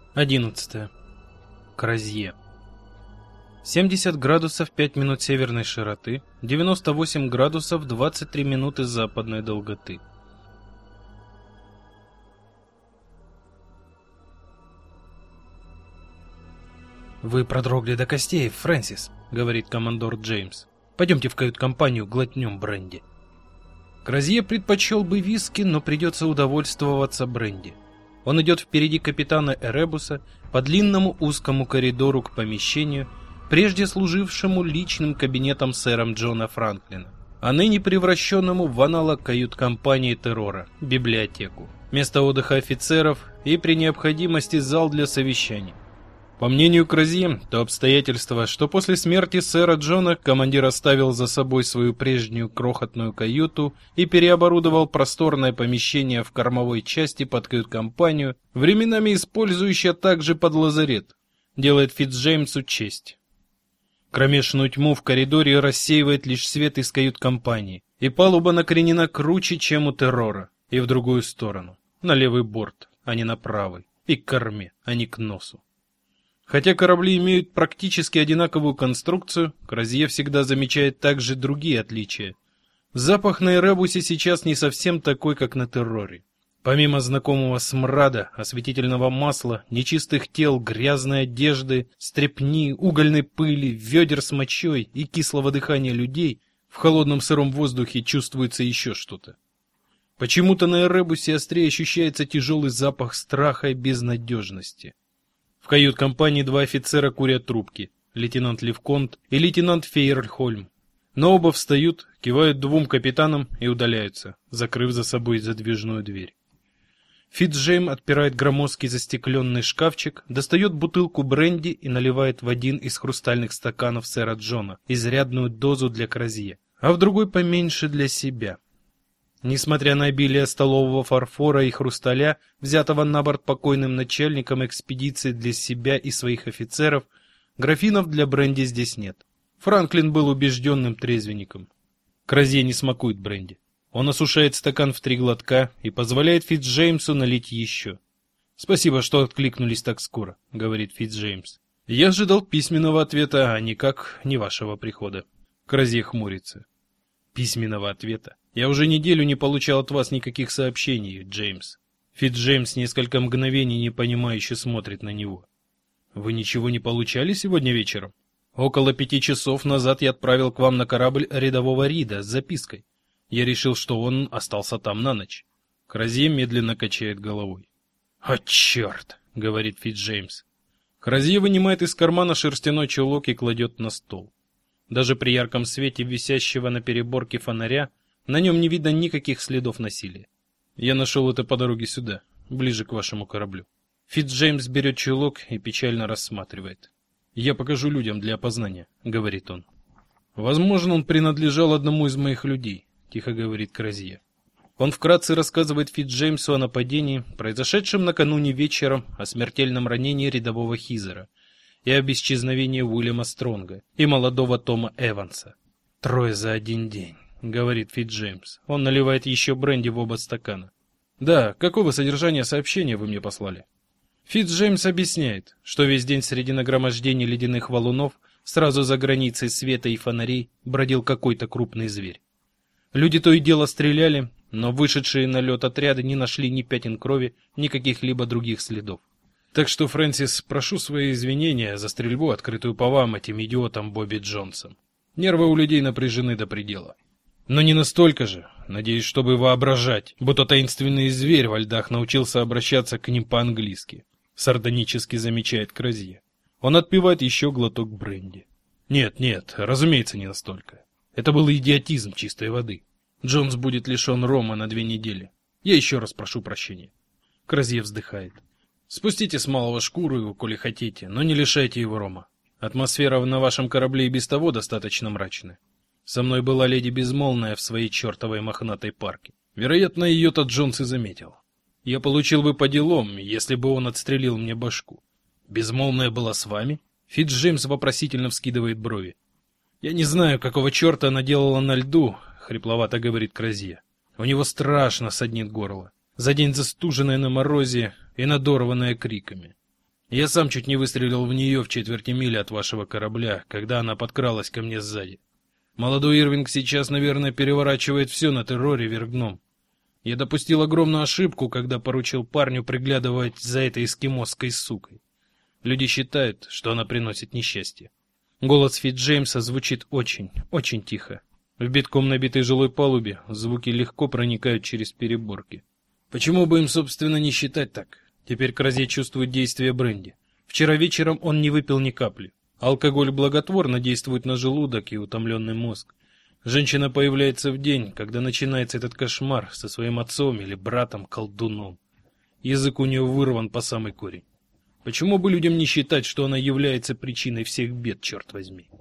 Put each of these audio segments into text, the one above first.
11. Кразье. 70 градусов 5 минут северной широты, 98 градусов 23 минуты западной долготы. «Вы продрогли до костей, Фрэнсис», — говорит командор Джеймс. «Пойдемте в кают-компанию, глотнем бренди». Кразье предпочел бы виски, но придется удовольствоваться бренди. Он идет впереди капитана Эребуса по длинному узкому коридору к помещению, прежде служившему личным кабинетом сэра Джона Франклина, а ныне превращенному в аналог кают-компании террора, библиотеку, место отдыха офицеров и при необходимости зал для совещаний. По мнению Кразье, то обстоятельство, что после смерти сэра Джона командир оставил за собой свою прежнюю крохотную каюту и переоборудовал просторное помещение в кормовой части под кают-компанию, временами использующее также под лазарет, делает Фицджеймсу честь. Кромешную тьму в коридоре рассеивает лишь свет из кают-компании, и палуба накренена круче, чем у террора, и в другую сторону, на левый борт, а не на правый, и к корме, а не к носу. Хотя корабли имеют практически одинаковую конструкцию, Кразье всегда замечает также другие отличия. Запах на Эребусе сейчас не совсем такой, как на терроре. Помимо знакомого смрада, осветительного масла, нечистых тел, грязной одежды, стрепни, угольной пыли, ведер с мочой и кислого дыхания людей, в холодном сыром воздухе чувствуется еще что-то. Почему-то на Эребусе острее ощущается тяжелый запах страха и безнадежности. В кают-компании два офицера курят трубки, лейтенант Левконт и лейтенант Фейерхольм. Но оба встают, кивают двум капитанам и удаляются, закрыв за собой задвижную дверь. Фицджейм отпирает громоздкий застекленный шкафчик, достает бутылку бренди и наливает в один из хрустальных стаканов сэра Джона изрядную дозу для Кразье, а в другой поменьше для себя. Несмотря на обилие столового фарфора и хрусталя, взятого на борт покойным начальником экспедиции для себя и своих офицеров, графинов для бренди здесь нет. Франклин был убежденным трезвенником. Кразье не смакует бренди. Он осушает стакан в 3 глотка и позволяет Фицджеймсу налить еще. «Спасибо, что откликнулись так скоро», — говорит Фицджеймс. «Я ожидал письменного ответа, а никак не вашего прихода». Кразье хмурится. «Письменного ответа? Я уже неделю не получал от вас никаких сообщений, Джеймс». Фицджеймс несколько мгновений непонимающе смотрит на него. «Вы ничего не получали сегодня вечером? Около 5 часов назад я отправил к вам на корабль рядового Рида с запиской. Я решил, что он остался там на ночь». Кразье медленно качает головой. «О, черт!» — говорит Фицджеймс. Кразье вынимает из кармана шерстяной чулок и кладет на стол. Даже при ярком свете висящего на переборке фонаря на нем не видно никаких следов насилия. Я нашел это по дороге сюда, ближе к вашему кораблю. Фицджеймс берет чулок и печально рассматривает. «Я покажу людям для опознания», — говорит он. «Возможно, он принадлежал одному из моих людей», — тихо говорит Кразье. Он вкратце рассказывает Фицджеймсу о нападении, произошедшем накануне вечером, о смертельном ранении рядового Хизера и об исчезновении Уильяма Стронга и молодого Тома Эванса. «3 за один день», — говорит Фицджеймс. Он наливает еще бренди в оба стакана. «Да, какого содержания сообщения вы мне послали?» Фицджеймс объясняет, что весь день среди нагромождений ледяных валунов, сразу за границей света и фонарей, бродил какой-то крупный зверь. Люди то и дело стреляли, но вышедшие на лед отряды не нашли ни пятен крови, ни каких-либо других следов. Так что, Фрэнсис, прошу свои извинения за стрельбу, открытую по вам, этим идиотам Бобби Джонсом. Нервы у людей напряжены до предела. Но не настолько же, надеюсь, чтобы воображать, будто таинственный зверь во льдах научился обращаться к ним по-английски, сардонически замечает Кразье. Он отпивает еще глоток бренди. Нет, разумеется, не настолько. Это был идиотизм чистой воды. Джонс будет лишен рома на 2 недели. Я еще раз прошу прощения. Кразье вздыхает. Спустите с малого шкуру его, коли хотите, но не лишайте его рома. Атмосфера на вашем корабле и без того достаточно мрачная. Со мной была леди Безмолвная в своей чертовой мохнатой парке. Вероятно, ее-то Джонс и заметил. Я получил бы по делам, если бы он отстрелил мне башку. Безмолвная была с вами? Фицджеймс вопросительно вскидывает брови. Я не знаю, какого черта она делала на льду, хрипловато говорит Кразье. У него страшно саднит горло. За день застуженное на морозе и надорванное криками. Я сам чуть не выстрелил в нее в четверти мили от вашего корабля, когда она подкралась ко мне сзади. Молодой Ирвинг сейчас, наверное, переворачивает все на терроре вверх дном. Я допустил огромную ошибку, когда поручил парню приглядывать за этой эскимосской сукой. Люди считают, что она приносит несчастье. Голос Фитджеймса звучит очень, очень тихо. В битком набитой жилой палубе звуки легко проникают через переборки. Почему бы им, собственно, не считать так? Теперь Кразье чувствует действие бренди. Вчера вечером он не выпил ни капли. Алкоголь благотворно действует на желудок и утомленный мозг. Женщина появляется в день, когда начинается этот кошмар со своим отцом или братом-колдуном. Язык у нее вырван по самый корень. Почему бы людям не считать, что она является причиной всех бед, черт возьми?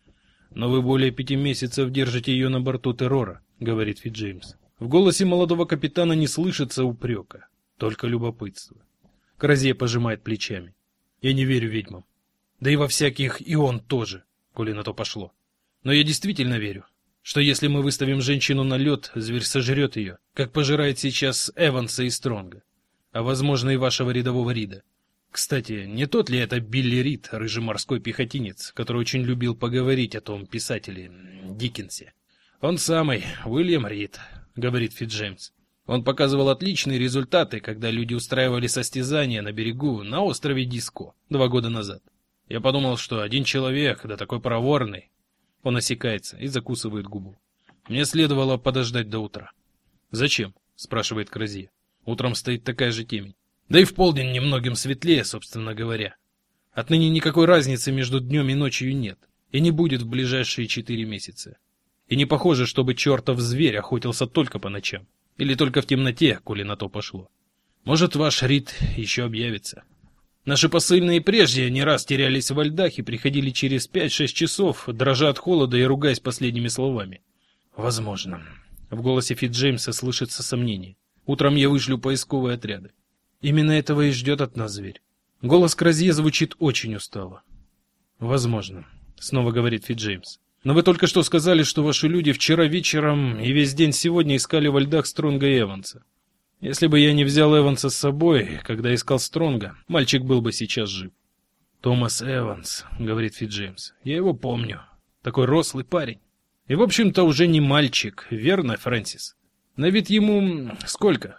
Но вы более 5 месяцев держите ее на борту террора, говорит Фитджеймс. В голосе молодого капитана не слышится упрека, только любопытство. Кразье пожимает плечами. Я не верю ведьмам. Да и во всяких и он тоже, коли на то пошло. Но я действительно верю, что если мы выставим женщину на лед, зверь сожрет ее, как пожирает сейчас Эванса и Стронга, а возможно и вашего рядового Рида. Кстати, не тот ли это Билли Рид, рыжий морской пехотинец, который очень любил поговорить о том писателе Диккенсе? Он самый, Уильям Рид, говорит Фитджеймс. Он показывал отличные результаты, когда люди устраивали состязания на берегу на острове Диско 2 года назад. Я подумал, что один человек, да такой проворный. Он осекается и закусывает губу. Мне следовало подождать до утра. Зачем? Спрашивает Кразье. Утром стоит такая же темень. Да и в полдень немногим светлее, собственно говоря. Отныне никакой разницы между днем и ночью нет, и не будет в ближайшие 4 месяца. И не похоже, чтобы чертов зверь охотился только по ночам, или только в темноте, коли на то пошло. Может, ваш Рид еще объявится. Наши посыльные прежде не раз терялись во льдах и приходили через 5-6 часов, дрожа от холода и ругаясь последними словами. Возможно. В голосе Фитджеймса слышится сомнение. Утром я вышлю поисковые отряды. Именно этого и ждет от нас зверь. Голос Кразье звучит очень устало. Возможно, снова говорит Фитджеймс. Но вы только что сказали, что ваши люди вчера вечером и весь день сегодня искали во льдах Стронга и Эванса. Если бы я не взял Эванса с собой, когда искал Стронга, мальчик был бы сейчас жив. Томас Эванс, говорит Фитджеймс. Я его помню. Такой рослый парень. И, в общем-то, уже не мальчик, верно, Фрэнсис? На вид ему сколько?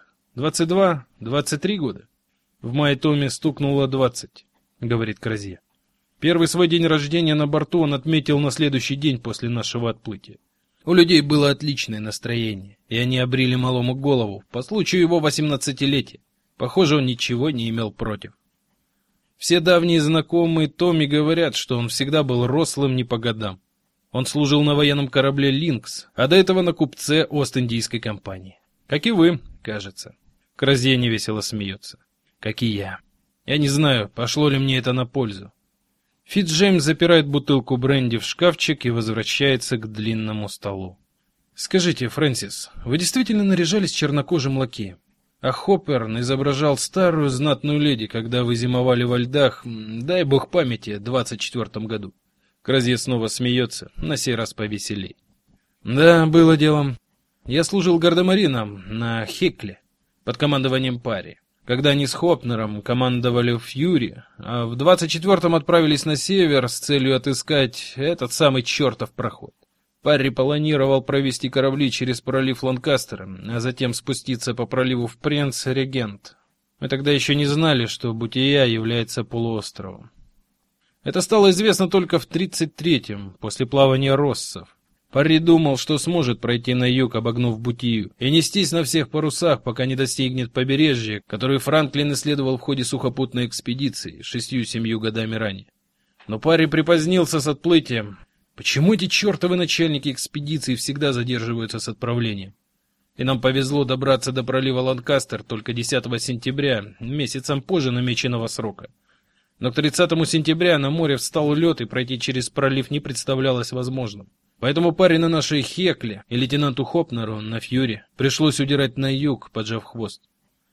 22, 23 года. В мае Томе стукнуло 20, говорит Кразье. Первый свой день рождения на борту он отметил на следующий день после нашего отплытия. У людей было отличное настроение, и они обрили малому голову по случаю его 18-летия. Похоже, он ничего не имел против. Все давние знакомые Томми говорят, что он всегда был рослым не по годам. Он служил на военном корабле «Линкс», а до этого на купце Ост-Индийской компании. Как и вы, кажется. Кразье невесело смеется. Как и я. Я не знаю, пошло ли мне это на пользу. Фитджеймс запирает бутылку бренди в шкафчик и возвращается к длинному столу. Скажите, Фрэнсис, вы действительно наряжались чернокожим лакеем? А Хопперн изображал старую знатную леди, когда вы зимовали во льдах, дай бог памяти, в 24-м году. Кразье снова смеется, на сей раз повеселей. Да, было делом. Я служил гардемарином на Хекле под командованием Парри, когда они с Хопнером командовали в Фьюри, а в 24-м отправились на север с целью отыскать этот самый чертов проход. Парри планировал провести корабли через пролив Ланкастера, а затем спуститься по проливу в Принц-Регент. Мы тогда еще не знали, что Бутия является полуостровом. Это стало известно только в 33-м, после плавания Россов. Парри думал, что сможет пройти на юг, обогнув Бутию, и нестись на всех парусах, пока не достигнет побережья, которое Франклин исследовал в ходе сухопутной экспедиции 6-7 годами ранее. Но Парри припозднился с отплытием. Почему эти чертовы начальники экспедиции всегда задерживаются с отправлением? И нам повезло добраться до пролива Ланкастер только 10 сентября, месяцем позже намеченного срока. Но к 30 сентября на море встал лед, и пройти через пролив не представлялось возможным. Поэтому паре на нашей Хекле и лейтенанту Хопнеру на Фьюри пришлось удирать на юг, поджав хвост.